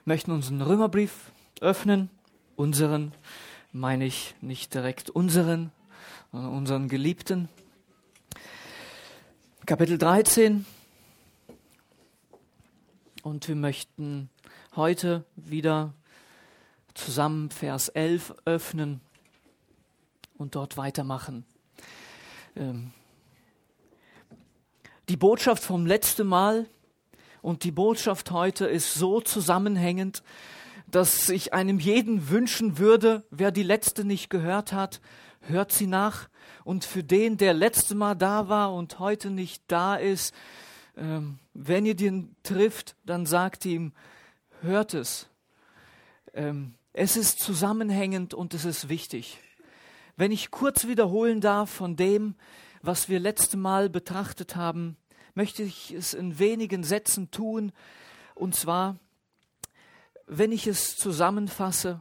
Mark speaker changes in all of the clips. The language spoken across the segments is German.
Speaker 1: möchten unseren Römerbrief öffnen. Unseren meine ich nicht direkt unseren, sondern unseren Geliebten. Kapitel 13. Und wir möchten heute wieder zusammen Vers 11 öffnen und dort weitermachen. Die Botschaft vom letzten Mal und die Botschaft heute ist so zusammenhängend, dass ich einem jeden wünschen würde, wer die letzte nicht gehört hat, hört sie nach. Und für den, der letzte Mal da war und heute nicht da ist, wenn ihr den trifft, dann sagt ihm, hört es. Es ist zusammenhängend und es ist wichtig. Wenn ich kurz wiederholen darf von dem, was wir letzte Mal betrachtet haben, möchte ich es in wenigen Sätzen tun. Und zwar, wenn ich es zusammenfasse,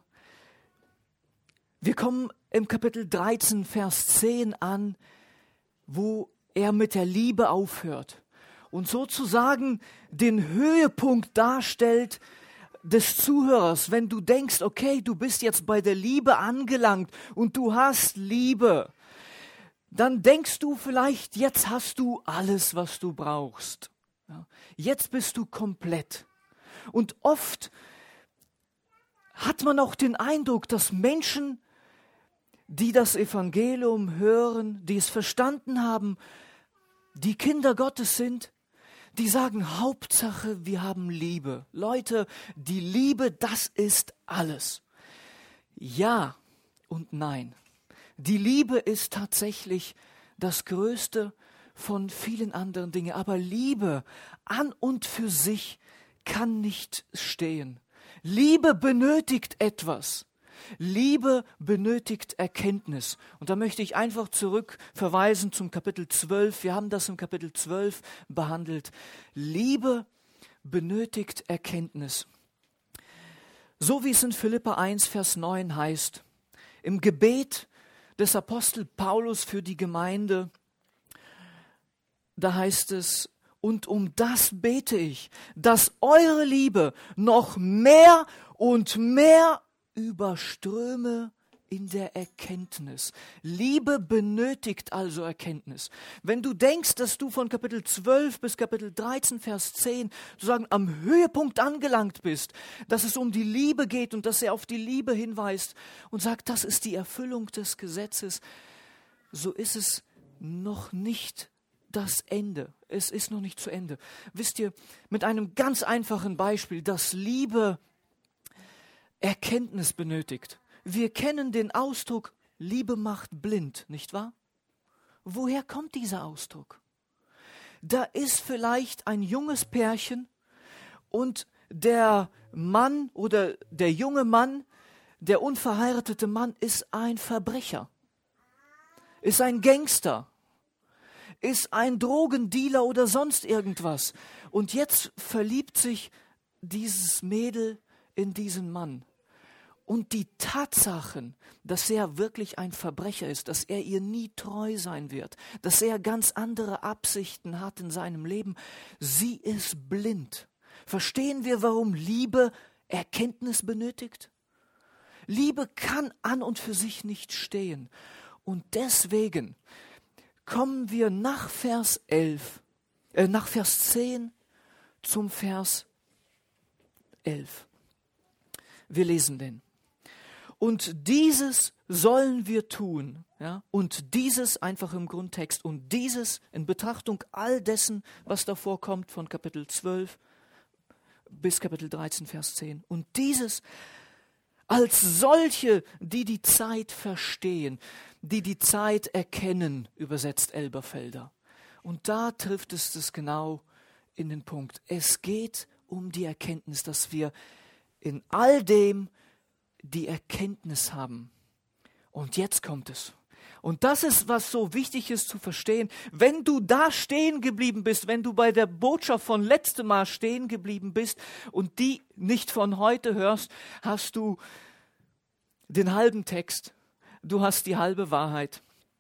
Speaker 1: wir kommen im Kapitel 13, Vers 10 an, wo er mit der Liebe aufhört und sozusagen den Höhepunkt darstellt des Zuhörers. Wenn du denkst, okay, du bist jetzt bei der Liebe angelangt und du hast Liebe, dann denkst du vielleicht, jetzt hast du alles, was du brauchst. Ja, jetzt bist du komplett. Und oft hat man auch den Eindruck, dass Menschen, die das Evangelium hören, die es verstanden haben, die Kinder Gottes sind, die sagen, Hauptsache, wir haben Liebe. Leute, die Liebe, das ist alles. Ja und nein. Die Liebe ist tatsächlich das Größte von vielen anderen Dingen. Aber Liebe an und für sich kann nicht stehen. Liebe benötigt etwas. Liebe benötigt Erkenntnis. Und da möchte ich einfach zurück verweisen zum Kapitel 12. Wir haben das im Kapitel 12 behandelt. Liebe benötigt Erkenntnis. So wie es in Philipper 1, Vers 9 heißt, im Gebet des Apostel Paulus für die Gemeinde, da heißt es, und um das bete ich, dass eure Liebe noch mehr und mehr überströme in der Erkenntnis. Liebe benötigt also Erkenntnis. Wenn du denkst, dass du von Kapitel 12 bis Kapitel 13, Vers 10 sozusagen am Höhepunkt angelangt bist, dass es um die Liebe geht und dass er auf die Liebe hinweist und sagt, das ist die Erfüllung des Gesetzes, so ist es noch nicht das Ende. Es ist noch nicht zu Ende. Wisst ihr, mit einem ganz einfachen Beispiel, dass Liebe Erkenntnis benötigt. Wir kennen den Ausdruck, Liebe macht blind, nicht wahr? Woher kommt dieser Ausdruck? Da ist vielleicht ein junges Pärchen und der Mann oder der junge Mann, der unverheiratete Mann ist ein Verbrecher, ist ein Gangster, ist ein Drogendealer oder sonst irgendwas. Und jetzt verliebt sich dieses Mädel in diesen Mann. Und die Tatsachen, dass er wirklich ein Verbrecher ist, dass er ihr nie treu sein wird, dass er ganz andere Absichten hat in seinem Leben, sie ist blind. Verstehen wir, warum Liebe Erkenntnis benötigt? Liebe kann an und für sich nicht stehen. Und deswegen kommen wir nach Vers 10 zum Vers 11. Wir lesen den. Und dieses sollen wir tun. Ja? Und dieses einfach im Grundtext. Und dieses in Betrachtung all dessen, was davor kommt, von Kapitel 12 bis Kapitel 13, Vers 10. Und dieses als solche, die die Zeit verstehen, die die Zeit erkennen, übersetzt Elberfelder. Und da trifft es das genau in den Punkt. Es geht um die Erkenntnis, dass wir in all dem die Erkenntnis haben. Und jetzt kommt es. Und das ist, was so wichtig ist zu verstehen. Wenn du da stehen geblieben bist, wenn du bei der Botschaft von letztem Mal stehen geblieben bist und die nicht von heute hörst, hast du den halben Text. Du hast die halbe Wahrheit.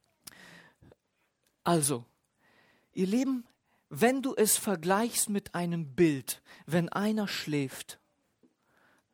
Speaker 1: Also, ihr Lieben, wenn du es vergleichst mit einem Bild, wenn einer schläft,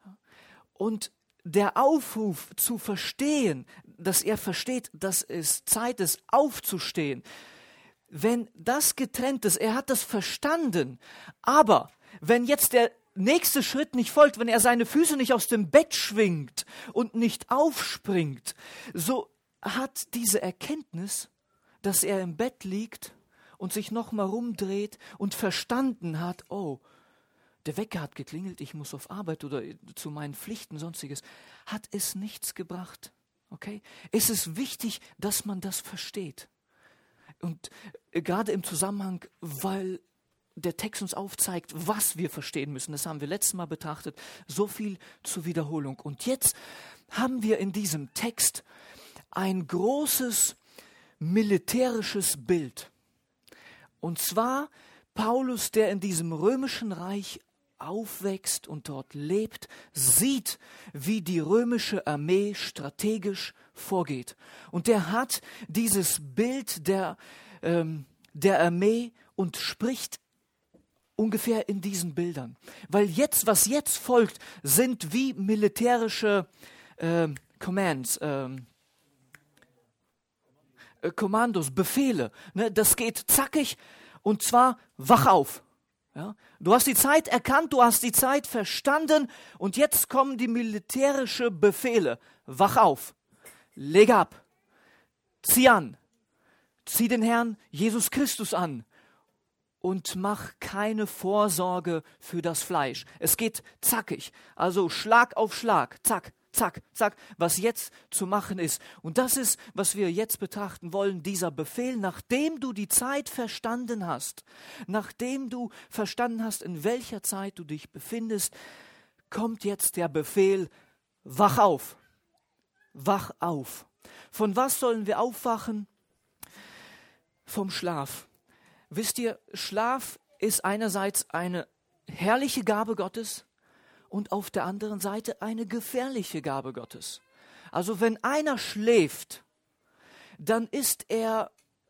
Speaker 1: Und der Aufruf zu verstehen, dass er versteht, dass es Zeit ist, aufzustehen, wenn das getrennt ist, er hat das verstanden, aber wenn jetzt der nächste Schritt nicht folgt, wenn er seine Füße nicht aus dem Bett schwingt und nicht aufspringt, so hat diese Erkenntnis, dass er im Bett liegt und sich nochmal rumdreht und verstanden hat, oh, der Wecker hat geklingelt, ich muss auf Arbeit oder zu meinen Pflichten, sonstiges, hat es nichts gebracht. Okay? Es ist wichtig, dass man das versteht. Und gerade im Zusammenhang, weil der Text uns aufzeigt, was wir verstehen müssen, das haben wir letztes Mal betrachtet, so viel zur Wiederholung. Und jetzt haben wir in diesem Text ein großes militärisches Bild. Und zwar Paulus, der in diesem römischen Reich aufwächst und dort lebt, sieht, wie die römische Armee strategisch vorgeht. Und der hat dieses Bild der Armee und spricht ungefähr in diesen Bildern. Weil jetzt, was jetzt folgt, sind wie militärische Commands, Kommandos, Befehle. Ne? Das geht zackig und zwar wach auf. Ja? Du hast die Zeit erkannt, du hast die Zeit verstanden und jetzt kommen die militärischen Befehle. Wach auf, leg ab, zieh an, zieh den Herrn Jesus Christus an und mach keine Vorsorge für das Fleisch. Es geht zackig, also Schlag auf Schlag, zack, zack, zack, was jetzt zu machen ist. Und das ist, was wir jetzt betrachten wollen, dieser Befehl, nachdem du die Zeit verstanden hast, nachdem du verstanden hast, in welcher Zeit du dich befindest, kommt jetzt der Befehl, wach auf, wach auf. Von was sollen wir aufwachen? Vom Schlaf. Wisst ihr, Schlaf ist einerseits eine herrliche Gabe Gottes, und auf der anderen Seite eine gefährliche Gabe Gottes. Also wenn einer schläft, dann ist er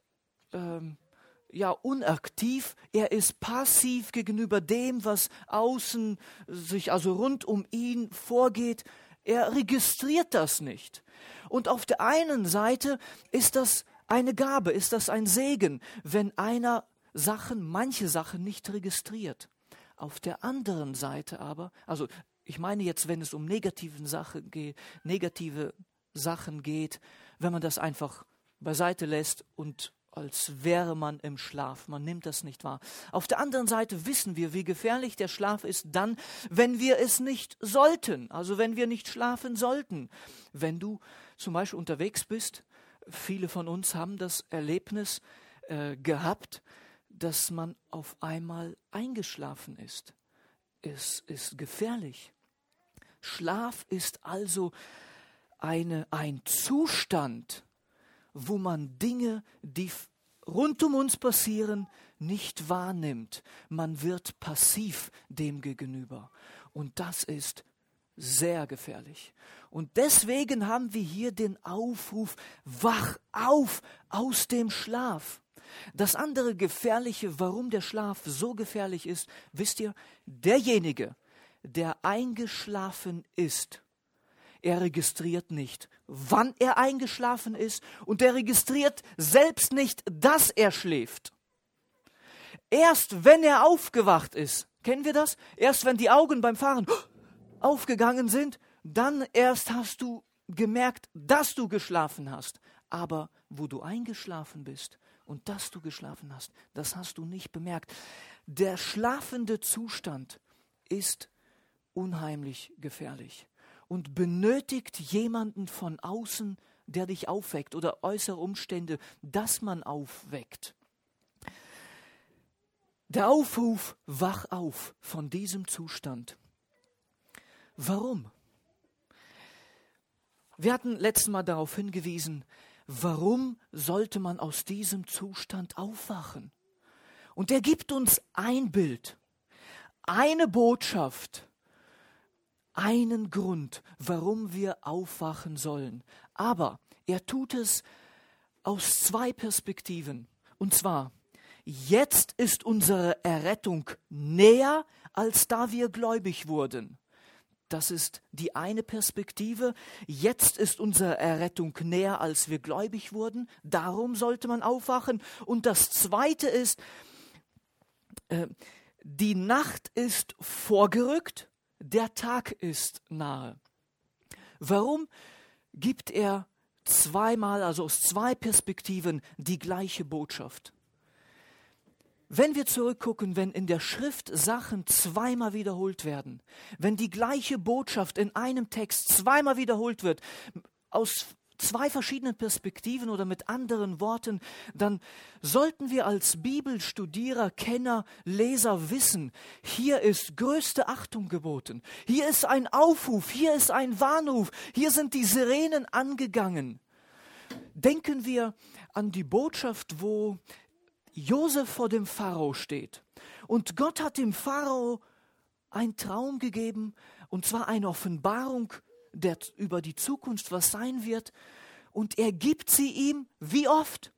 Speaker 1: unaktiv, er ist passiv gegenüber dem, was außen sich, also rund um ihn vorgeht. Er registriert das nicht. Und auf der einen Seite ist das eine Gabe, ist das ein Segen, wenn einer manche Sachen nicht registriert. Auf der anderen Seite aber, also ich meine jetzt, wenn es um negative Sachen geht, wenn man das einfach beiseite lässt und als wäre man im Schlaf, man nimmt das nicht wahr. Auf der anderen Seite wissen wir, wie gefährlich der Schlaf ist dann, wenn wir es nicht sollten, also wenn wir nicht schlafen sollten. Wenn du zum Beispiel unterwegs bist, viele von uns haben das Erlebnis gehabt, dass man auf einmal eingeschlafen ist. Es ist gefährlich. Schlaf ist also ein Zustand, wo man Dinge, die rund um uns passieren, nicht wahrnimmt. Man wird passiv dem gegenüber. Und das ist sehr gefährlich. Und deswegen haben wir hier den Aufruf, wach auf aus dem Schlaf. Das andere Gefährliche, warum der Schlaf so gefährlich ist, wisst ihr, derjenige, der eingeschlafen ist, er registriert nicht, wann er eingeschlafen ist und er registriert selbst nicht, dass er schläft. Erst wenn er aufgewacht ist, kennen wir das? Erst wenn die Augen beim Fahren aufgegangen sind, dann erst hast du gemerkt, dass du geschlafen hast. Aber wo du eingeschlafen bist und dass du geschlafen hast, das hast du nicht bemerkt. Der schlafende Zustand ist unheimlich gefährlich und benötigt jemanden von außen, der dich aufweckt oder äußere Umstände, dass man aufweckt. Der Aufruf, wach auf von diesem Zustand. Warum? Wir hatten letztes Mal darauf hingewiesen, warum sollte man aus diesem Zustand aufwachen? Und er gibt uns ein Bild, eine Botschaft, einen Grund, warum wir aufwachen sollen. Aber er tut es aus zwei Perspektiven. Und zwar, jetzt ist unsere Errettung näher, als da wir gläubig wurden. Das ist die eine Perspektive. Jetzt ist unsere Errettung näher, als wir gläubig wurden. Darum sollte man aufwachen. Und das Zweite ist, die Nacht ist vorgerückt, der Tag ist nahe. Warum gibt er zweimal, also aus zwei Perspektiven, die gleiche Botschaft? Wenn wir zurückgucken, wenn in der Schrift Sachen zweimal wiederholt werden, wenn die gleiche Botschaft in einem Text zweimal wiederholt wird, aus zwei verschiedenen Perspektiven oder mit anderen Worten, dann sollten wir als Bibelstudierer, Kenner, Leser wissen, hier ist größte Achtung geboten. Hier ist ein Aufruf, hier ist ein Warnruf, hier sind die Sirenen angegangen. Denken wir an die Botschaft, wo Josef vor dem Pharao steht. Und Gott hat dem Pharao einen Traum gegeben, und zwar eine Offenbarung über die Zukunft, was sein wird. Und er gibt sie ihm, wie oft?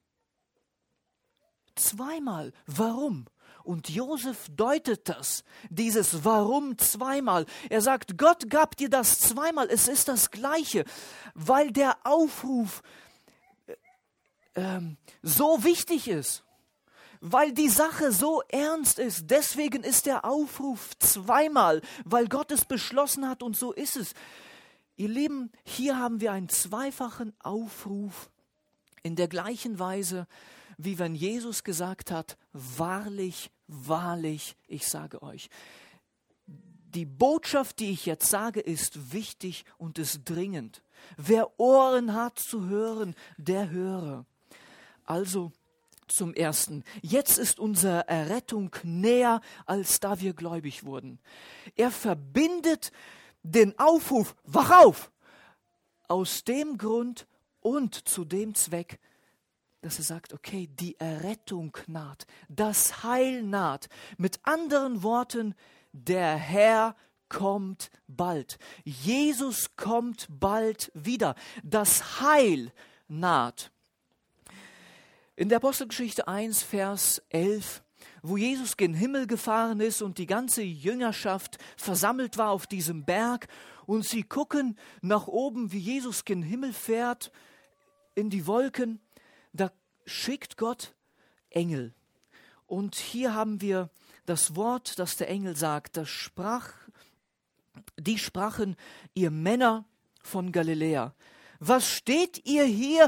Speaker 1: Zweimal. Warum? Und Josef deutet das, dieses Warum zweimal. Er sagt, Gott gab dir das zweimal, es ist das Gleiche, weil der Aufruf so wichtig ist. Weil die Sache so ernst ist, deswegen ist der Aufruf zweimal, weil Gott es beschlossen hat und so ist es. Ihr Lieben, hier haben wir einen zweifachen Aufruf in der gleichen Weise, wie wenn Jesus gesagt hat, wahrlich, wahrlich, ich sage euch. Die Botschaft, die ich jetzt sage, ist wichtig und ist dringend. Wer Ohren hat zu hören, der höre. Also, zum Ersten, jetzt ist unsere Errettung näher, als da wir gläubig wurden. Er verbindet den Aufruf, wach auf, aus dem Grund und zu dem Zweck, dass er sagt, okay, die Errettung naht, das Heil naht. Mit anderen Worten, der Herr kommt bald. Jesus kommt bald wieder. Das Heil naht. In der Apostelgeschichte 1, Vers 11, wo Jesus gen Himmel gefahren ist und die ganze Jüngerschaft versammelt war auf diesem Berg und sie gucken nach oben, wie Jesus gen Himmel fährt, in die Wolken, da schickt Gott Engel. Und hier haben wir das Wort, das der Engel sagt, die sprachen, ihr Männer von Galiläa, was steht ihr hier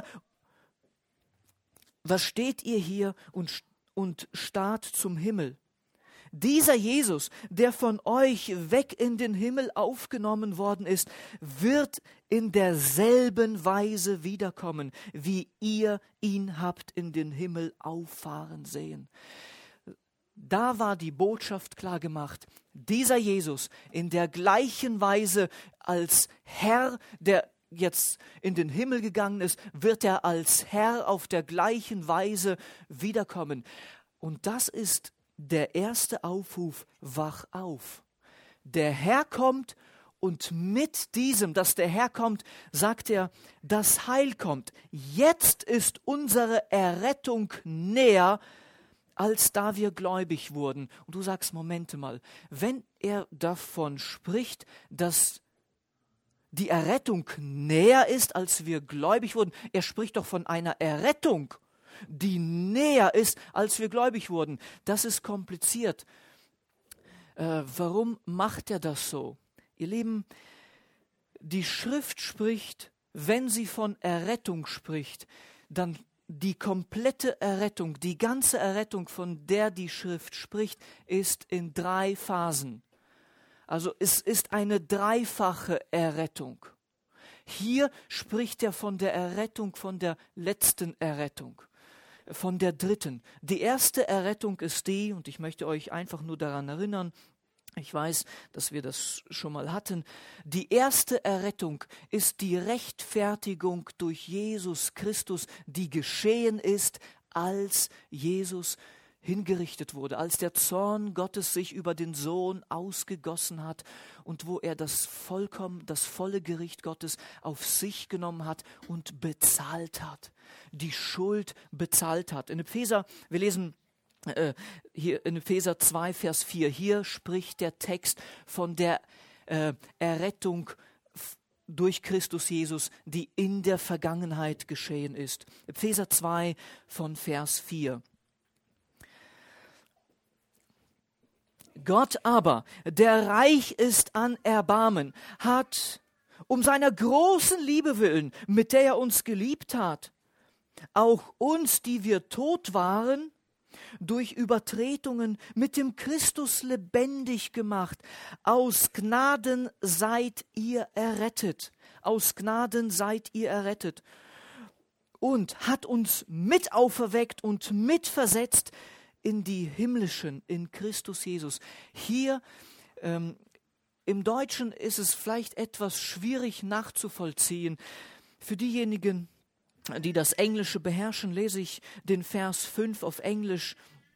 Speaker 1: und starrt zum Himmel? Dieser Jesus, der von euch weg in den Himmel aufgenommen worden ist, wird in derselben Weise wiederkommen, wie ihr ihn habt in den Himmel auffahren sehen. Da war die Botschaft klar gemacht. Dieser Jesus in der gleichen Weise als Herr, der jetzt in den Himmel gegangen ist, wird er als Herr auf der gleichen Weise wiederkommen. Und das ist der erste Aufruf, wach auf. Der Herr kommt und mit diesem, dass der Herr kommt, sagt er, das Heil kommt. Jetzt ist unsere Errettung näher, als da wir gläubig wurden. Und du sagst, Momente mal, wenn er davon spricht, dass die Errettung näher ist, als wir gläubig wurden. Er spricht doch von einer Errettung, die näher ist, als wir gläubig wurden. Das ist kompliziert. Warum macht er das so? Ihr Lieben, die Schrift spricht, wenn sie von Errettung spricht, dann die komplette Errettung, die ganze Errettung, von der die Schrift spricht, ist in 3 Phasen. Also es ist eine dreifache Errettung. Hier spricht er von der Errettung, von der letzten Errettung, von der dritten. Die erste Errettung ist die, und ich möchte euch einfach nur daran erinnern, ich weiß, dass wir das schon mal hatten, die erste Errettung ist die Rechtfertigung durch Jesus Christus, die geschehen ist, als Jesus hingerichtet wurde, als der Zorn Gottes sich über den Sohn ausgegossen hat und wo er das volle Gericht Gottes auf sich genommen hat und bezahlt hat, die Schuld bezahlt hat. In Epheser, wir lesen hier in Epheser 2, Vers 4, hier spricht der Text von der Errettung durch Christus Jesus, die in der Vergangenheit geschehen ist. Epheser 2 von Vers 4. Gott aber, der reich ist an Erbarmen, hat um seiner großen Liebe willen, mit der er uns geliebt hat, auch uns, die wir tot waren, durch Übertretungen mit dem Christus lebendig gemacht. Aus Gnaden seid ihr errettet. Aus Gnaden seid ihr errettet. Und hat uns mit auferweckt und mitversetzt in die himmlischen, in Christus Jesus. Hier im Deutschen ist es vielleicht etwas schwierig nachzuvollziehen. Für diejenigen, die das Englische beherrschen, lese ich den Vers 5 auf Englisch.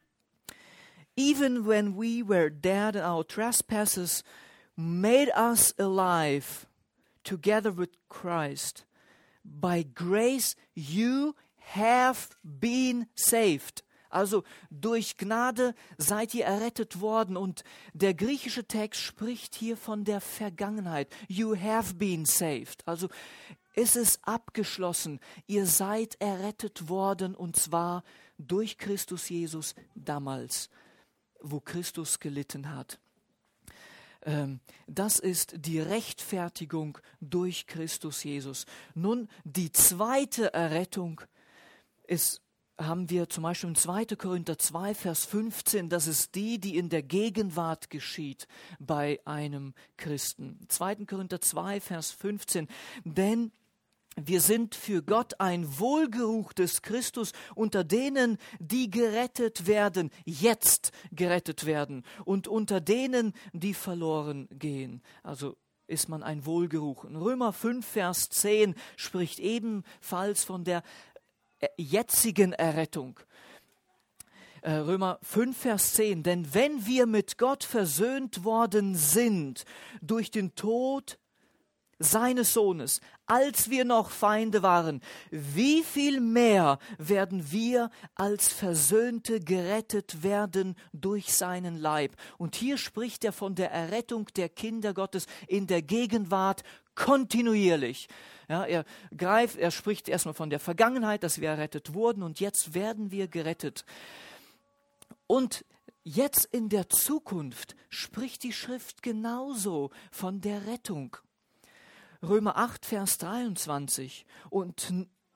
Speaker 1: Even when we were dead in our trespasses, made us alive together with Christ. By grace you have been saved. Also durch Gnade seid ihr errettet worden. Und der griechische Text spricht hier von der Vergangenheit. You have been saved. Also es ist abgeschlossen. Ihr seid errettet worden, und zwar durch Christus Jesus damals, wo Christus gelitten hat. Das ist die Rechtfertigung durch Christus Jesus. Nun, die zweite Errettung haben wir zum Beispiel in 2. Korinther 2, Vers 15, das ist die in der Gegenwart geschieht bei einem Christen. 2. Korinther 2, Vers 15, denn wir sind für Gott ein Wohlgeruch des Christus unter denen, die gerettet werden, jetzt gerettet werden, und unter denen, die verloren gehen. Also ist man ein Wohlgeruch. In Römer 5, Vers 10 spricht ebenfalls von der jetzigen Errettung. Römer 5, Vers 10, denn wenn wir mit Gott versöhnt worden sind durch den Tod seines Sohnes, als wir noch Feinde waren, wie viel mehr werden wir als Versöhnte gerettet werden durch seinen Leib. Und hier spricht er von der Errettung der Kinder Gottes in der Gegenwart kontinuierlich. Ja, er spricht erstmal von der Vergangenheit, dass wir errettet wurden, und jetzt werden wir gerettet. Und jetzt in der Zukunft spricht die Schrift genauso von der Rettung. Römer 8, Vers 23 und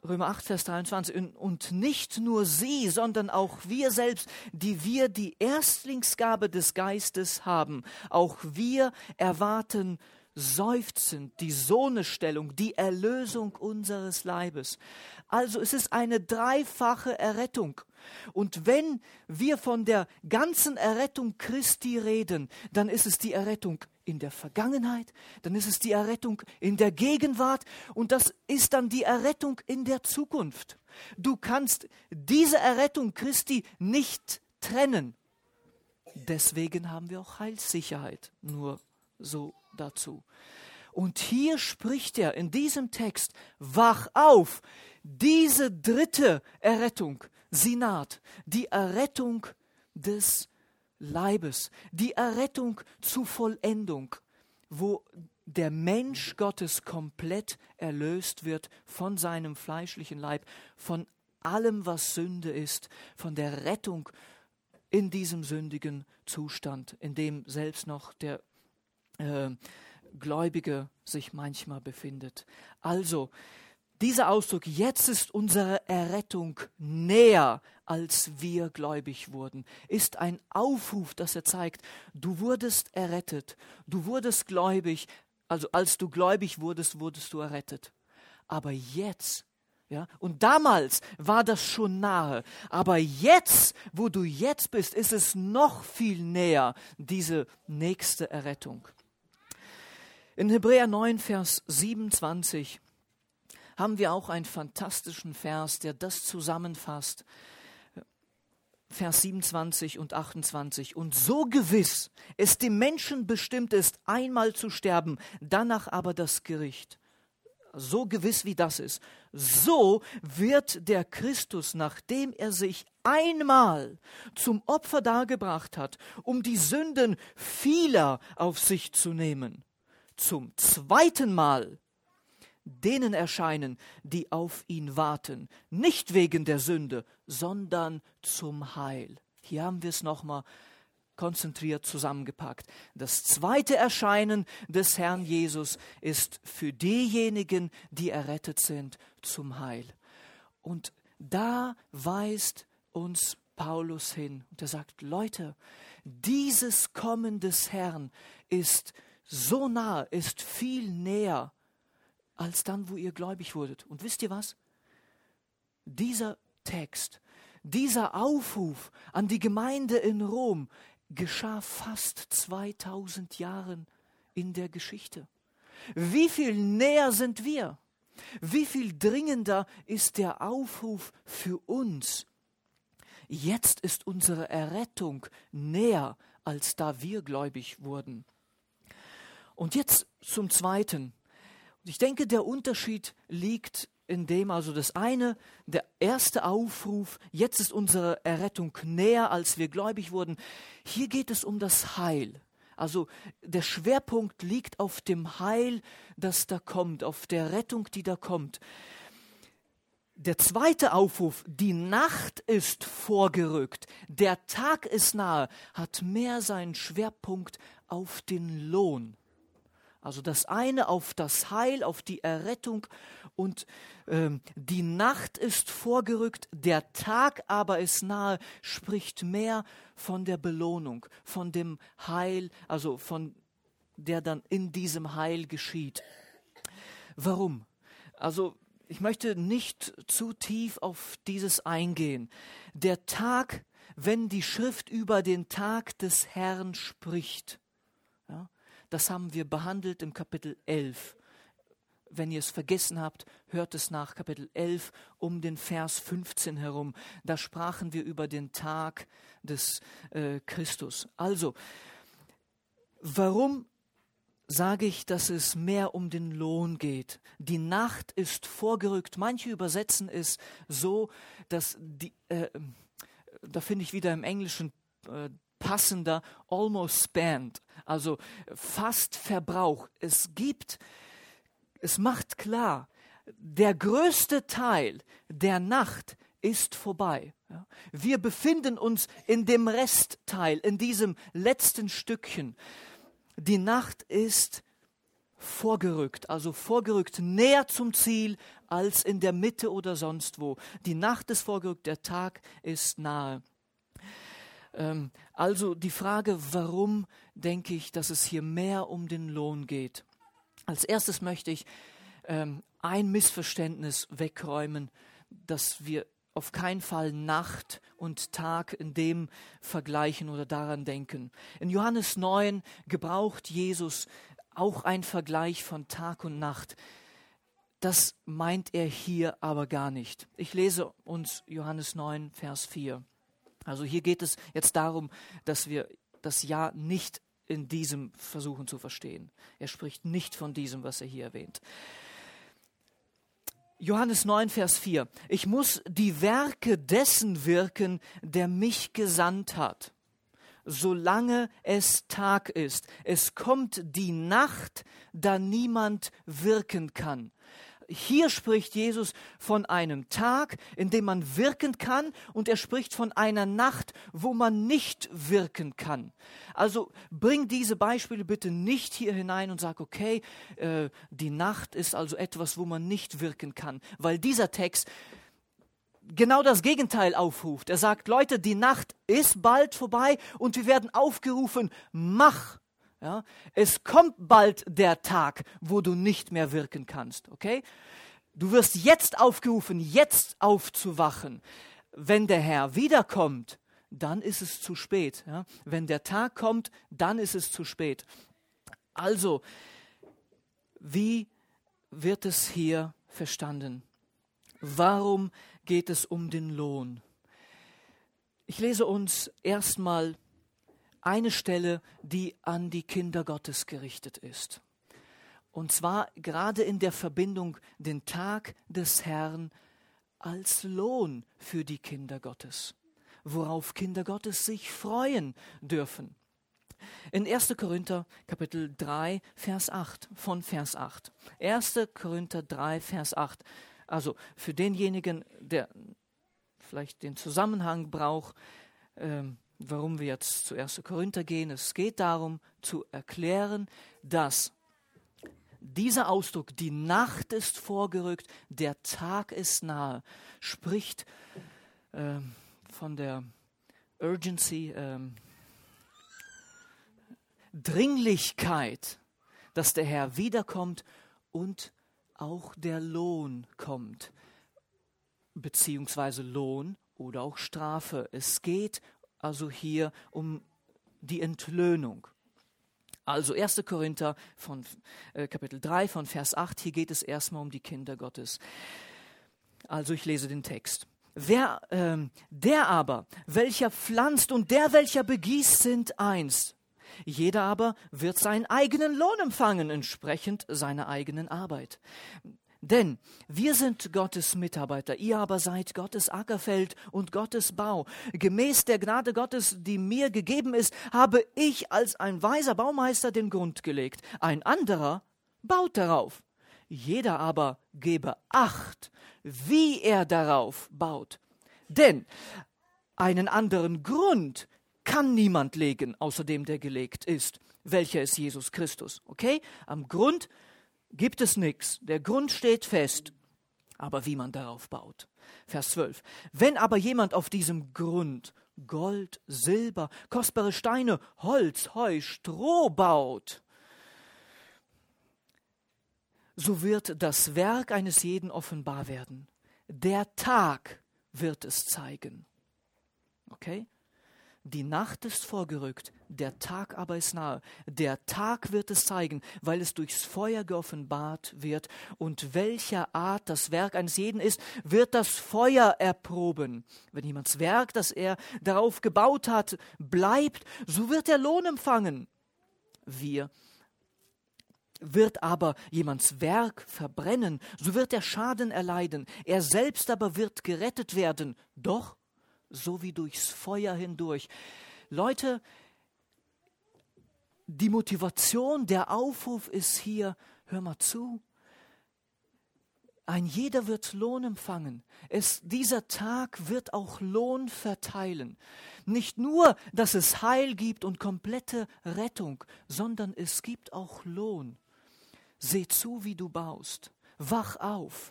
Speaker 1: nicht nur sie, sondern auch wir selbst, die wir die Erstlingsgabe des Geistes haben, auch wir erwarten seufzend die Sohnesstellung, die Erlösung unseres Leibes. Also es ist eine dreifache Errettung. Und wenn wir von der ganzen Errettung Christi reden, dann ist es die Errettung in der Vergangenheit, dann ist es die Errettung in der Gegenwart, und das ist dann die Errettung in der Zukunft. Du kannst diese Errettung Christi nicht trennen. Deswegen haben wir auch Heilssicherheit, nur so dazu. Und hier spricht er in diesem Text: Wach auf! Diese dritte Errettung, sie naht, die Errettung des Leibes, die Errettung zur Vollendung, wo der Mensch Gottes komplett erlöst wird von seinem fleischlichen Leib, von allem, was Sünde ist, von der Rettung in diesem sündigen Zustand, in dem selbst noch der Gläubige sich manchmal befindet. Also, dieser Ausdruck, jetzt ist unsere Errettung näher, als wir gläubig wurden, ist ein Aufruf, dass er zeigt, du wurdest errettet, du wurdest gläubig, also als du gläubig wurdest, wurdest du errettet. Aber jetzt, ja, und damals war das schon nahe, aber jetzt, wo du jetzt bist, ist es noch viel näher, diese nächste Errettung. In Hebräer 9, Vers 27 haben wir auch einen fantastischen Vers, der das zusammenfasst. Vers 27 und 28. Und so gewiss es dem Menschen bestimmt ist, einmal zu sterben, danach aber das Gericht. So gewiss wie das ist, so wird der Christus, nachdem er sich einmal zum Opfer dargebracht hat, um die Sünden vieler auf sich zu nehmen, zum zweiten Mal denen erscheinen, die auf ihn warten, nicht wegen der Sünde, sondern zum Heil. Hier haben wir es nochmal konzentriert zusammengepackt. Das zweite Erscheinen des Herrn Jesus ist für diejenigen, die errettet sind, zum Heil. Und da weist uns Paulus hin und er sagt, Leute, dieses Kommen des Herrn ist so nah, ist viel näher als dann, wo ihr gläubig wurdet. Und wisst ihr was? Dieser Text, dieser Aufruf an die Gemeinde in Rom geschah fast 2000 Jahren in der Geschichte. Wie viel näher sind wir? Wie viel dringender ist der Aufruf für uns? Jetzt ist unsere Errettung näher, als da wir gläubig wurden. Und jetzt zum Zweiten. Ich denke, der Unterschied liegt in dem, also das eine, der erste Aufruf, jetzt ist unsere Errettung näher, als wir gläubig wurden. Hier geht es um das Heil. Also der Schwerpunkt liegt auf dem Heil, das da kommt, auf der Rettung, die da kommt. Der zweite Aufruf, die Nacht ist vorgerückt, der Tag ist nahe, hat mehr seinen Schwerpunkt auf den Lohn. Also das eine auf das Heil, auf die Errettung und die Nacht ist vorgerückt, der Tag aber ist nahe, spricht mehr von der Belohnung, von dem Heil, also von der dann in diesem Heil geschieht. Warum? Also ich möchte nicht zu tief auf dieses eingehen. Der Tag, wenn die Schrift über den Tag des Herrn spricht, ja, das haben wir behandelt im Kapitel 11. Wenn ihr es vergessen habt, hört es nach Kapitel 11 um den Vers 15 herum. Da sprachen wir über den Tag des Christus. Also, warum sage ich, dass es mehr um den Lohn geht? Die Nacht ist vorgerückt. Manche übersetzen es so, dass da finde ich wieder im Englischen passender, almost spent, also fast Verbrauch. Es macht klar, der größte Teil der Nacht ist vorbei. Ja. Wir befinden uns in dem Restteil, in diesem letzten Stückchen. Die Nacht ist vorgerückt, also vorgerückt näher zum Ziel als in der Mitte oder sonst wo. Die Nacht ist vorgerückt, der Tag ist nahe. Also die Frage, warum denke ich, dass es hier mehr um den Lohn geht? Als erstes möchte ich ein Missverständnis wegräumen, dass wir auf keinen Fall Nacht und Tag in dem vergleichen oder daran denken. In Johannes 9 gebraucht Jesus auch einen Vergleich von Tag und Nacht. Das meint er hier aber gar nicht. Ich lese uns Johannes 9, Vers 4. Also hier geht es jetzt darum, dass wir das Ja nicht in diesem versuchen zu verstehen. Er spricht nicht von diesem, was er hier erwähnt. Johannes 9, Vers 4. Ich muss die Werke dessen wirken, der mich gesandt hat, solange es Tag ist. Es kommt die Nacht, da niemand wirken kann. Hier spricht Jesus von einem Tag, in dem man wirken kann, und er spricht von einer Nacht, wo man nicht wirken kann. Also bring diese Beispiele bitte nicht hier hinein und sag, okay, die Nacht ist also etwas, wo man nicht wirken kann, weil dieser Text genau das Gegenteil aufruft. Er sagt, Leute, die Nacht ist bald vorbei und wir werden aufgerufen, mach. Ja, es kommt bald der Tag, wo du nicht mehr wirken kannst, okay? Du wirst jetzt aufgerufen, jetzt aufzuwachen. Wenn der Herr wiederkommt, dann ist es zu spät. Ja? Wenn der Tag kommt, dann ist es zu spät. Also, wie wird es hier verstanden? Warum geht es um den Lohn? Ich lese uns erstmal eine Stelle, die an die Kinder Gottes gerichtet ist. Und zwar gerade in der Verbindung den Tag des Herrn als Lohn für die Kinder Gottes, worauf Kinder Gottes sich freuen dürfen. In 1. Korinther Kapitel 3, Vers 8, von Vers 8. 1. Korinther 3, Vers 8. Also für denjenigen, der vielleicht den Zusammenhang braucht, warum wir jetzt zu 1. Korinther gehen. Es geht darum, zu erklären, dass dieser Ausdruck, die Nacht ist vorgerückt, der Tag ist nahe, spricht von der Urgency, Dringlichkeit, dass der Herr wiederkommt und auch der Lohn kommt, beziehungsweise Lohn oder auch Strafe. Es geht also hier um die Entlöhnung. Also 1. Korinther von Kapitel 3 von Vers 8, hier geht es erstmal um die Kinder Gottes. Also ich lese den Text. Der aber, welcher pflanzt und der, welcher begießt, sind eins. Jeder aber wird seinen eigenen Lohn empfangen, entsprechend seiner eigenen Arbeit. Denn wir sind Gottes Mitarbeiter, ihr aber seid Gottes Ackerfeld und Gottes Bau. Gemäß der Gnade Gottes, die mir gegeben ist, habe ich als ein weiser Baumeister den Grund gelegt. Ein anderer baut darauf. Jeder aber gebe Acht, wie er darauf baut. Denn einen anderen Grund kann niemand legen, außer dem, der gelegt ist, welcher ist Jesus Christus. Okay? Am Grund gibt es nichts. Der Grund steht fest. Aber wie man darauf baut. Vers 12. Wenn aber jemand auf diesem Grund Gold, Silber, kostbare Steine, Holz, Heu, Stroh baut, so wird das Werk eines jeden offenbar werden. Der Tag wird es zeigen. Okay? Die Nacht ist vorgerückt, der Tag aber ist nahe. Der Tag wird es zeigen, weil es durchs Feuer geoffenbart wird. Und welcher Art das Werk eines jeden ist, wird das Feuer erproben. Wenn jemands Werk, das er darauf gebaut hat, bleibt, so wird er Lohn empfangen. Wird aber jemands Werk verbrennen, so wird er Schaden erleiden. Er selbst aber wird gerettet werden, doch so wie durchs Feuer hindurch. Leute, die Motivation, der Aufruf ist hier, hör mal zu, ein jeder wird Lohn empfangen. Dieser Tag wird auch Lohn verteilen. Nicht nur, dass es Heil gibt und komplette Rettung, sondern es gibt auch Lohn. Seh zu, wie du baust. Wach auf.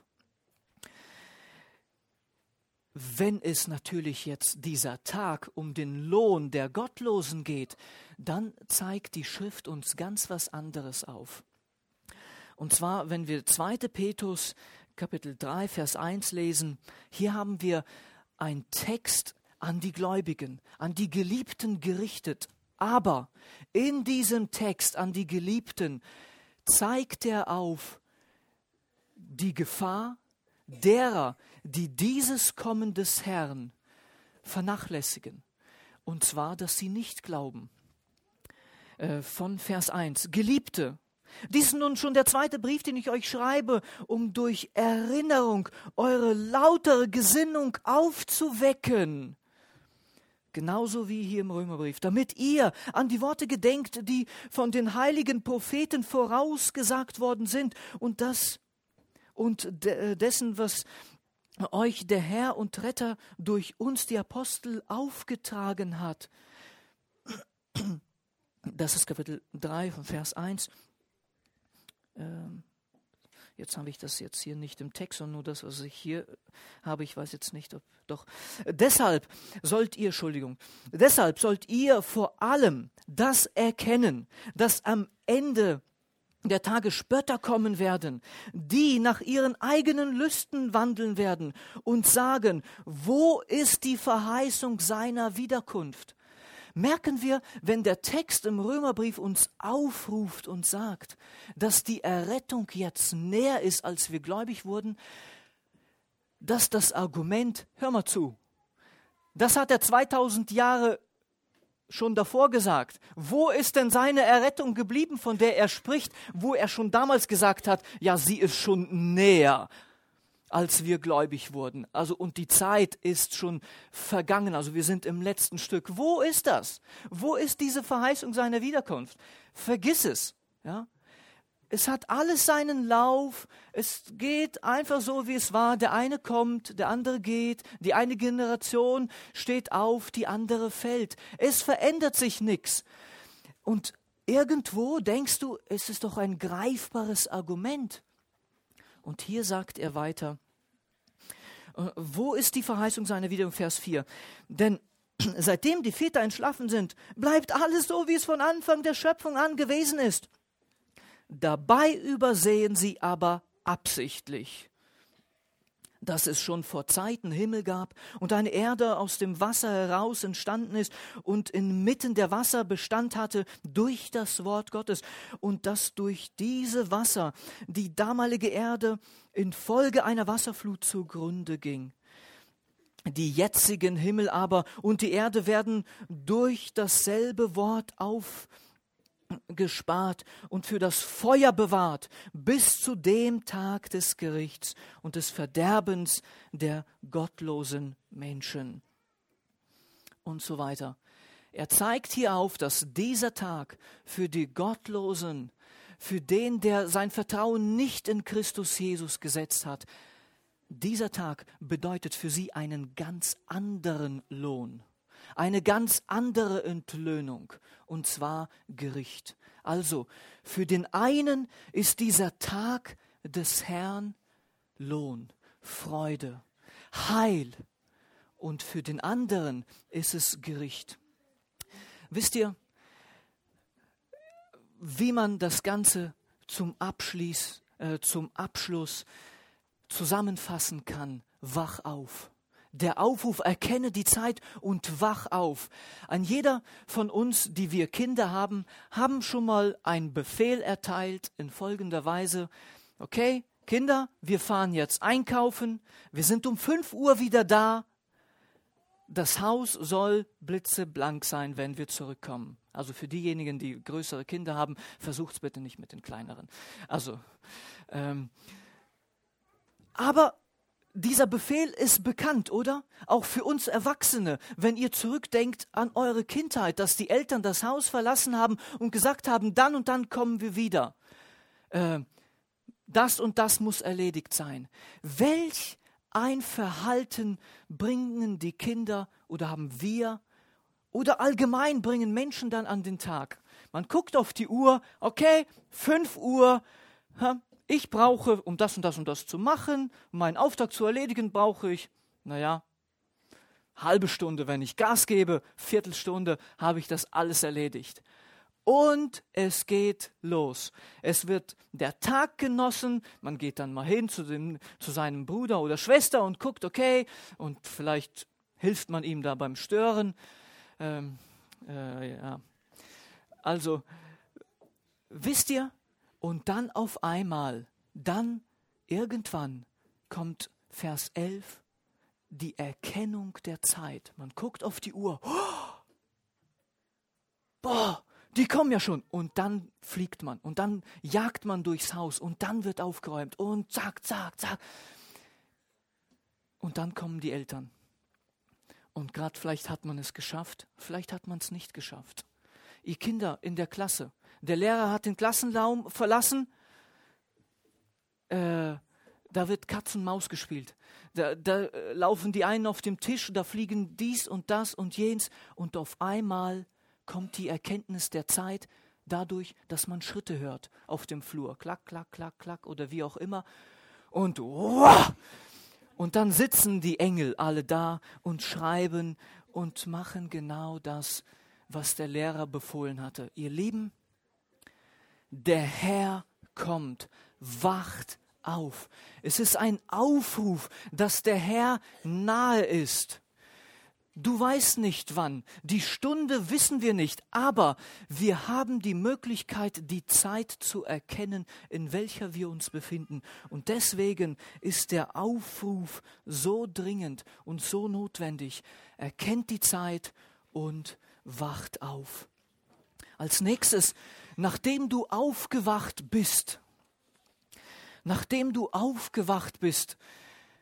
Speaker 1: Wenn es natürlich jetzt dieser Tag um den Lohn der Gottlosen geht, dann zeigt die Schrift uns ganz was anderes auf. Und zwar, wenn wir 2. Petrus Kapitel 3, Vers 1 lesen, hier haben wir einen Text an die Gläubigen, an die Geliebten gerichtet. Aber in diesem Text an die Geliebten zeigt er auf die Gefahr derer, die dieses Kommen des Herrn vernachlässigen. Und zwar, dass sie nicht glauben. Von Vers 1. Geliebte, dies ist nun schon der 2. Brief, den ich euch schreibe, um durch Erinnerung eure lautere Gesinnung aufzuwecken. Genauso wie hier im Römerbrief, damit ihr an die Worte gedenkt, die von den heiligen Propheten vorausgesagt worden sind und dessen, was euch der Herr und Retter durch uns, die Apostel, aufgetragen hat. Das ist Kapitel 3 von Vers 1. Jetzt habe ich das jetzt hier nicht im Text, sondern nur das, was ich hier habe. Ich weiß jetzt nicht, ob doch. Deshalb sollt ihr vor allem das erkennen, dass am Ende der Tage Spötter kommen werden, die nach ihren eigenen Lüsten wandeln werden und sagen, wo ist die Verheißung seiner Wiederkunft? Merken wir, wenn der Text im Römerbrief uns aufruft und sagt, dass die Errettung jetzt näher ist, als wir gläubig wurden, dass das Argument, hör mal zu, das hat er 2000 Jahre schon davor gesagt. Wo ist denn seine Errettung geblieben, von der er spricht, wo er schon damals gesagt hat, ja, sie ist schon näher. als wir gläubig wurden. Also, und die Zeit ist schon vergangen. Also wir sind im letzten Stück. Wo ist das? Wo ist diese Verheißung seiner Wiederkunft? Vergiss es. Ja? Es hat alles seinen Lauf. Es geht einfach so, wie es war. Der eine kommt, der andere geht. Die eine Generation steht auf, die andere fällt. Es verändert sich nichts. Und irgendwo denkst du, es ist doch ein greifbares Argument. Und hier sagt er weiter, wo ist die Verheißung seiner Wiederkunft? Vers 4. Denn seitdem die Väter entschlafen sind, bleibt alles so, wie es von Anfang der Schöpfung an gewesen ist. Dabei übersehen sie aber absichtlich, dass es schon vor Zeiten Himmel gab und eine Erde aus dem Wasser heraus entstanden ist und inmitten der Wasser Bestand hatte durch das Wort Gottes und dass durch diese Wasser die damalige Erde infolge einer Wasserflut zugrunde ging. Die jetzigen Himmel aber und die Erde werden durch dasselbe Wort aufgespart und für das Feuer bewahrt bis zu dem Tag des Gerichts und des Verderbens der gottlosen Menschen und so weiter. Er zeigt hier auf, dass dieser Tag für die Gottlosen, für den, der sein Vertrauen nicht in Christus Jesus gesetzt hat, dieser Tag bedeutet für sie einen ganz anderen Lohn. Eine ganz andere Entlöhnung, und zwar Gericht. Also, für den einen ist dieser Tag des Herrn Lohn, Freude, Heil, und für den anderen ist es Gericht. Wisst ihr, wie man das Ganze zum Abschluss zusammenfassen kann? Wach auf. Der Aufruf, erkenne die Zeit und wach auf. An jeder von uns, die wir Kinder haben, haben schon mal einen Befehl erteilt in folgender Weise. Okay, Kinder, wir fahren jetzt einkaufen. Wir sind um 5 Uhr wieder da. Das Haus soll blitzeblank sein, wenn wir zurückkommen. Also für diejenigen, die größere Kinder haben, versucht's bitte nicht mit den kleineren. Also, aber dieser Befehl ist bekannt, oder? Auch für uns Erwachsene, wenn ihr zurückdenkt an eure Kindheit, dass die Eltern das Haus verlassen haben und gesagt haben, dann und dann kommen wir wieder. Das und das muss erledigt sein. Welch ein Verhalten bringen die Kinder oder haben wir oder allgemein bringen Menschen dann an den Tag? Man guckt auf die Uhr, okay, 5 Uhr, ich brauche, um das und das und das zu machen, um meinen Auftrag zu erledigen, brauche ich, halbe Stunde, wenn ich Gas gebe, Viertelstunde, habe ich das alles erledigt. Und es geht los. Es wird der Tag genossen, man geht dann mal hin zu seinem Bruder oder Schwester und guckt, okay, und vielleicht hilft man ihm da beim Stören. Also, wisst ihr, und dann auf einmal, dann irgendwann kommt Vers 11, die Erkennung der Zeit. Man guckt auf die Uhr. Boah, die kommen ja schon. Und dann fliegt man und dann jagt man durchs Haus und dann wird aufgeräumt und zack, zack, zack. Und dann kommen die Eltern. Und gerade vielleicht hat man es geschafft, vielleicht hat man es nicht geschafft. Ihr Kinder in der Klasse. Der Lehrer hat den Klassenraum verlassen. Da wird Katz und Maus gespielt. Da laufen die einen auf dem Tisch, da fliegen dies und das und jenes. Und auf einmal kommt die Erkenntnis der Zeit dadurch, dass man Schritte hört auf dem Flur. Klack, klack, klack, klack oder wie auch immer. Und und dann sitzen die Engel alle da und schreiben und machen genau das, was der Lehrer befohlen hatte. Ihr Lieben, der Herr kommt, wacht auf. Es ist ein Aufruf, dass der Herr nahe ist. Du weißt nicht wann, die Stunde wissen wir nicht, aber wir haben die Möglichkeit, die Zeit zu erkennen, in welcher wir uns befinden. Und deswegen ist der Aufruf so dringend und so notwendig. Erkennt die Zeit und wacht auf. Als nächstes, nachdem du aufgewacht bist,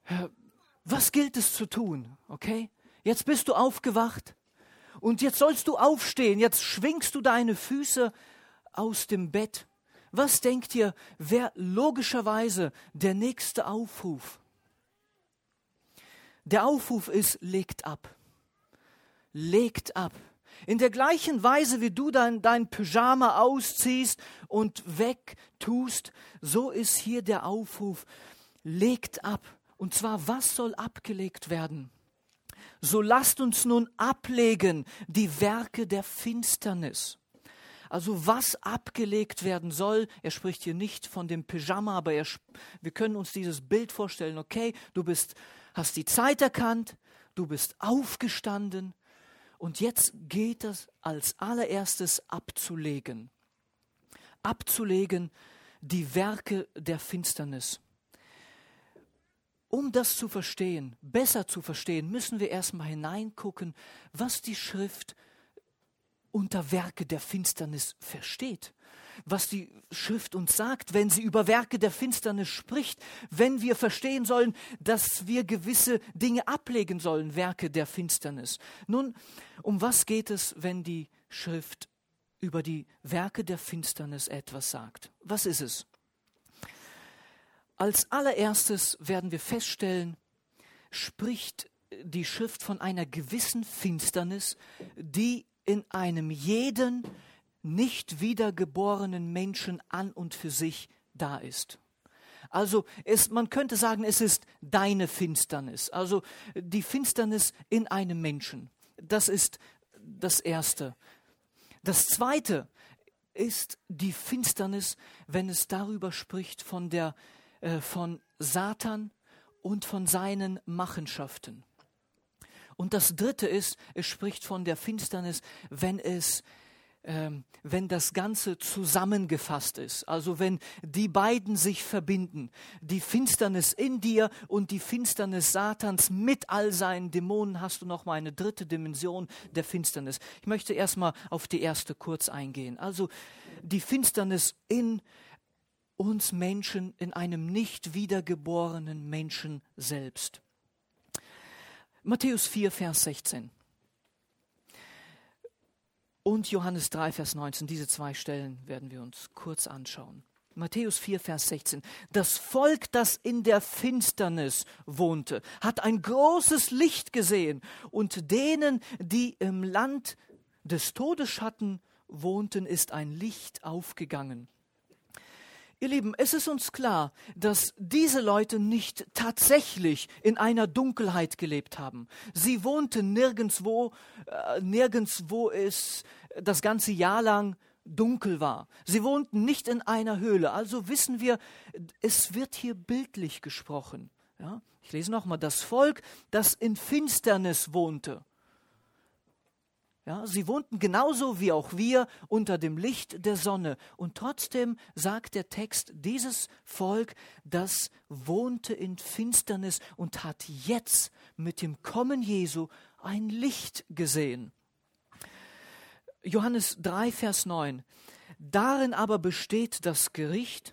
Speaker 1: Was gilt es zu tun? Okay? Jetzt bist du aufgewacht und jetzt sollst du aufstehen. Jetzt schwingst du deine Füße aus dem Bett. Was denkt ihr, wäre logischerweise der nächste Aufruf? Der Aufruf ist, legt ab. Legt ab. In der gleichen Weise, wie du dein Pyjama ausziehst und wegtust, so ist hier der Aufruf, legt ab. Und zwar, was soll abgelegt werden? So lasst uns nun ablegen die Werke der Finsternis. Also was abgelegt werden soll, er spricht hier nicht von dem Pyjama, aber wir können uns dieses Bild vorstellen, okay, hast die Zeit erkannt, du bist aufgestanden und jetzt geht es als allererstes abzulegen. Abzulegen die Werke der Finsternis. Um das zu verstehen, besser zu verstehen, müssen wir erstmal hineingucken, was die Schrift unter Werke der Finsternis versteht. Was die Schrift uns sagt, wenn sie über Werke der Finsternis spricht, wenn wir verstehen sollen, dass wir gewisse Dinge ablegen sollen, Werke der Finsternis. Nun, um was geht es, wenn die Schrift über die Werke der Finsternis etwas sagt? Was ist es? Als allererstes werden wir feststellen, spricht die Schrift von einer gewissen Finsternis, die in einem jeden nicht wiedergeborenen Menschen an und für sich da ist. Also man könnte sagen, es ist deine Finsternis, also die Finsternis in einem Menschen. Das ist das Erste. Das Zweite ist die Finsternis, wenn es darüber spricht von Satan und von seinen Machenschaften. Und das Dritte ist, es spricht von der Finsternis, wenn das Ganze zusammengefasst ist. Also wenn die beiden sich verbinden, die Finsternis in dir und die Finsternis Satans mit all seinen Dämonen, hast du noch mal eine dritte Dimension der Finsternis. Ich möchte erstmal auf die erste kurz eingehen. Also die Finsternis in uns Menschen, in einem nicht wiedergeborenen Menschen selbst. Matthäus 4, Vers 16 und Johannes 3, Vers 19, diese zwei Stellen werden wir uns kurz anschauen. Matthäus 4, Vers 16. Das Volk, das in der Finsternis wohnte, hat ein großes Licht gesehen, und denen, die im Land des Todesschatten wohnten, ist ein Licht aufgegangen. Ihr Lieben, es ist uns klar, dass diese Leute nicht tatsächlich in einer Dunkelheit gelebt haben. Sie wohnten nirgendwo es das ganze Jahr lang dunkel war. Sie wohnten nicht in einer Höhle. Also wissen wir, es wird hier bildlich gesprochen. Ja? Ich lese nochmal, das Volk, das in Finsternis wohnte. Ja, sie wohnten genauso wie auch wir unter dem Licht der Sonne. Und trotzdem sagt der Text, dieses Volk, das wohnte in Finsternis und hat jetzt mit dem Kommen Jesu ein Licht gesehen. Johannes 3, Vers 9. Darin aber besteht das Gericht,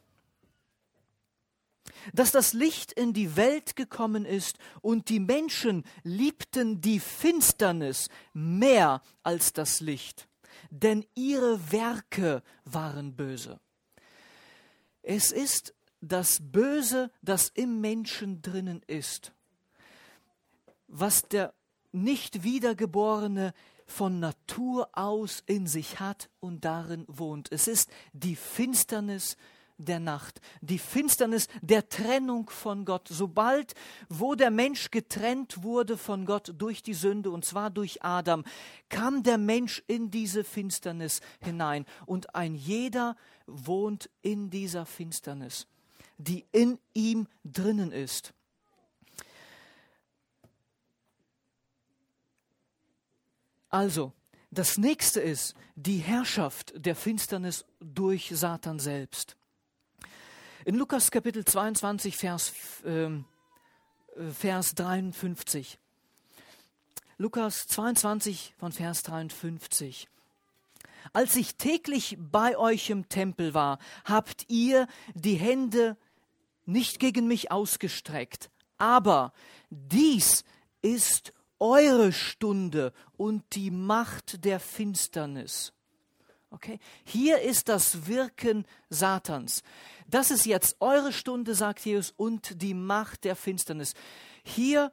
Speaker 1: dass das Licht in die Welt gekommen ist und die Menschen liebten die Finsternis mehr als das Licht, denn ihre Werke waren böse. Es ist das Böse, das im Menschen drinnen ist, was der nicht Wiedergeborene von Natur aus in sich hat und darin wohnt. Es ist die Finsternis der Nacht, die Finsternis der Trennung von Gott. Sobald, wo der Mensch getrennt wurde von Gott durch die Sünde, und zwar durch Adam, kam der Mensch in diese Finsternis hinein. Und ein jeder wohnt in dieser Finsternis, die in ihm drinnen ist. Also, das nächste ist die Herrschaft der Finsternis durch Satan selbst. In Lukas Kapitel 22, Vers 53. Lukas 22 von Vers 53. Als ich täglich bei euch im Tempel war, habt ihr die Hände nicht gegen mich ausgestreckt, aber dies ist eure Stunde und die Macht der Finsternis. Okay? Hier ist das Wirken Satans. Das ist jetzt eure Stunde, sagt Jesus, und die Macht der Finsternis. Hier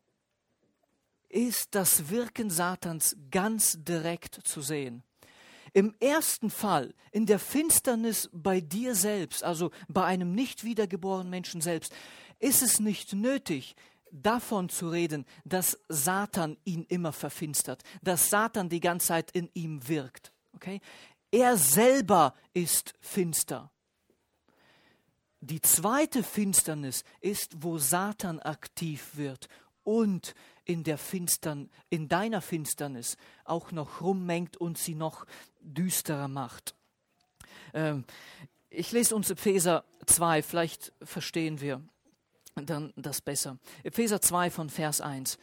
Speaker 1: ist das Wirken Satans ganz direkt zu sehen. Im ersten Fall, in der Finsternis bei dir selbst, also bei einem nicht wiedergeborenen Menschen selbst, ist es nicht nötig, davon zu reden, dass Satan ihn immer verfinstert, dass Satan die ganze Zeit in ihm wirkt. Okay? Er selber ist finster. Die zweite Finsternis ist, wo Satan aktiv wird und in deiner Finsternis auch noch rummengt und sie noch düsterer macht. Ich lese uns Epheser 2, vielleicht verstehen wir dann das besser. Epheser 2 von Vers 1.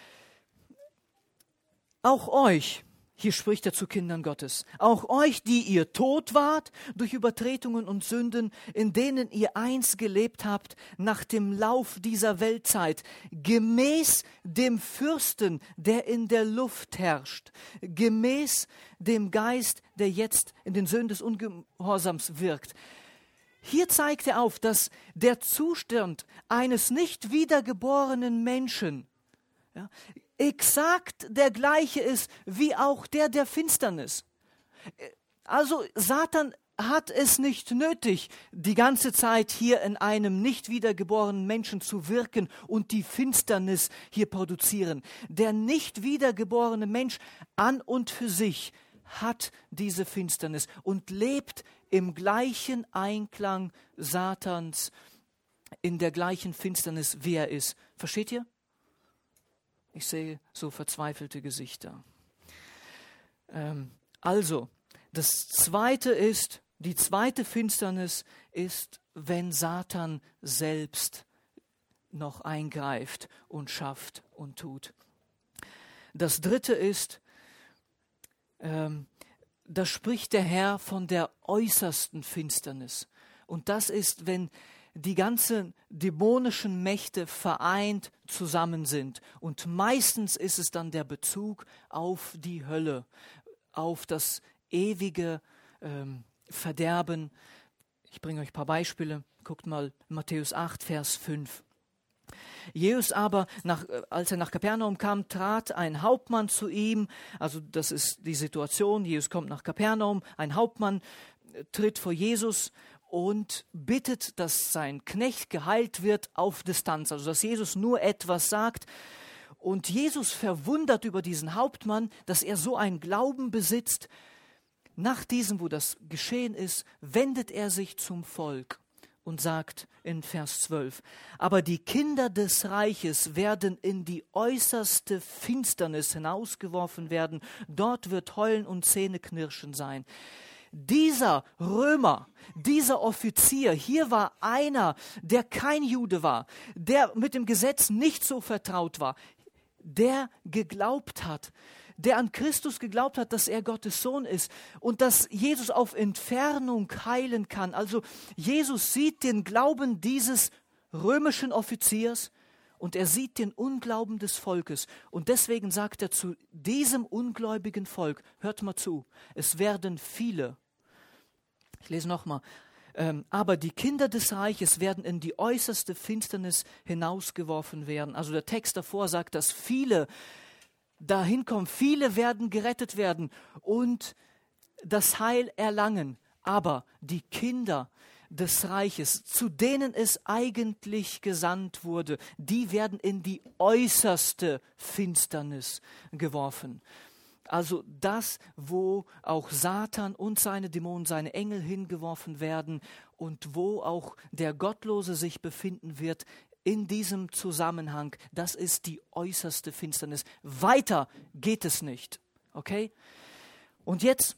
Speaker 1: Auch euch, hier spricht er zu Kindern Gottes, auch euch, die ihr tot wart durch Übertretungen und Sünden, in denen ihr einst gelebt habt, nach dem Lauf dieser Weltzeit, gemäß dem Fürsten, der in der Luft herrscht, gemäß dem Geist, der jetzt in den Söhnen des Ungehorsams wirkt. Hier zeigt er auf, dass der Zustand eines nicht wiedergeborenen Menschen exakt der gleiche ist wie auch der Finsternis. Also Satan hat es nicht nötig, die ganze Zeit hier in einem nicht wiedergeborenen Menschen zu wirken und die Finsternis hier produzieren. Der nicht wiedergeborene Mensch an und für sich hat diese Finsternis und lebt im gleichen Einklang Satans, in der gleichen Finsternis, wie er ist. Versteht ihr? Ich sehe so verzweifelte Gesichter. Also, die zweite Finsternis ist, wenn Satan selbst noch eingreift und schafft und tut. Das dritte ist, da spricht der Herr von der äußersten Finsternis. Und das ist, wenn die ganzen dämonischen Mächte vereint zusammen sind. Und meistens ist es dann der Bezug auf die Hölle, auf das ewige Verderben. Ich bringe euch ein paar Beispiele. Guckt mal Matthäus 8, Vers 5. Jesus aber, als er nach Kapernaum kam, trat ein Hauptmann zu ihm. Also das ist die Situation, Jesus kommt nach Kapernaum, ein Hauptmann tritt vor Jesus und bittet, dass sein Knecht geheilt wird auf Distanz. Also dass Jesus nur etwas sagt. Und Jesus verwundert über diesen Hauptmann, dass er so einen Glauben besitzt. Nach diesem, wo das geschehen ist, wendet er sich zum Volk und sagt in Vers 12, aber die Kinder des Reiches werden in die äußerste Finsternis hinausgeworfen werden, dort wird Heulen und Zähneknirschen sein. Dieser Römer, dieser Offizier, hier war einer, der kein Jude war, der mit dem Gesetz nicht so vertraut war, der geglaubt hat, der an Christus geglaubt hat, dass er Gottes Sohn ist und dass Jesus auf Entfernung heilen kann. Also Jesus sieht den Glauben dieses römischen Offiziers und er sieht den Unglauben des Volkes. Und deswegen sagt er zu diesem ungläubigen Volk, hört mal zu, es werden viele, ich lese nochmal, aber die Kinder des Reiches werden in die äußerste Finsternis hinausgeworfen werden. Also der Text davor sagt, dass viele dahin kommen, viele werden gerettet werden und das Heil erlangen. Aber die Kinder des Reiches, zu denen es eigentlich gesandt wurde, die werden in die äußerste Finsternis geworfen. Also das, wo auch Satan und seine Dämonen, seine Engel hingeworfen werden und wo auch der Gottlose sich befinden wird, in diesem Zusammenhang, das ist die äußerste Finsternis. Weiter geht es nicht. Okay? Und jetzt,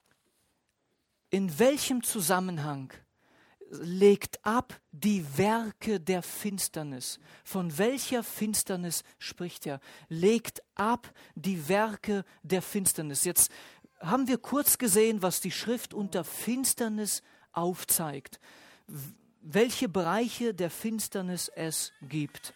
Speaker 1: in welchem Zusammenhang legt ab die Werke der Finsternis? Von welcher Finsternis spricht er? Legt ab die Werke der Finsternis. Jetzt haben wir kurz gesehen, was die Schrift unter Finsternis aufzeigt. welche Bereiche der Finsternis es gibt.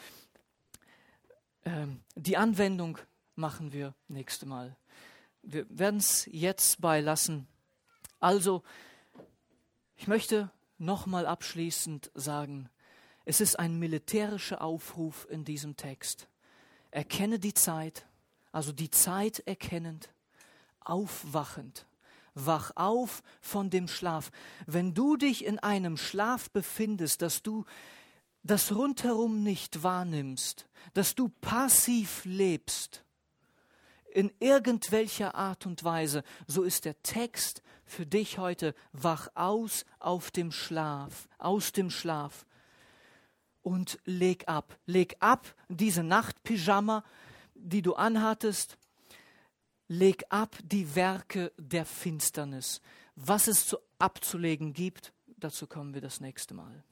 Speaker 1: Die Anwendung machen wir nächstes Mal. Wir werden es jetzt beilassen. Also, ich möchte nochmal abschließend sagen, es ist ein militärischer Aufruf in diesem Text. Erkenne die Zeit, also die Zeit erkennend, aufwachend. Wach auf von dem Schlaf. Wenn du dich in einem Schlaf befindest, dass du das rundherum nicht wahrnimmst, dass du passiv lebst, in irgendwelcher Art und Weise, so ist der Text für dich heute: Wach aus dem Schlaf, aus dem Schlaf und leg ab. Leg ab diese Nachtpyjama, die du anhattest. Leg ab die Werke der Finsternis. Was es abzulegen gibt, dazu kommen wir das nächste Mal.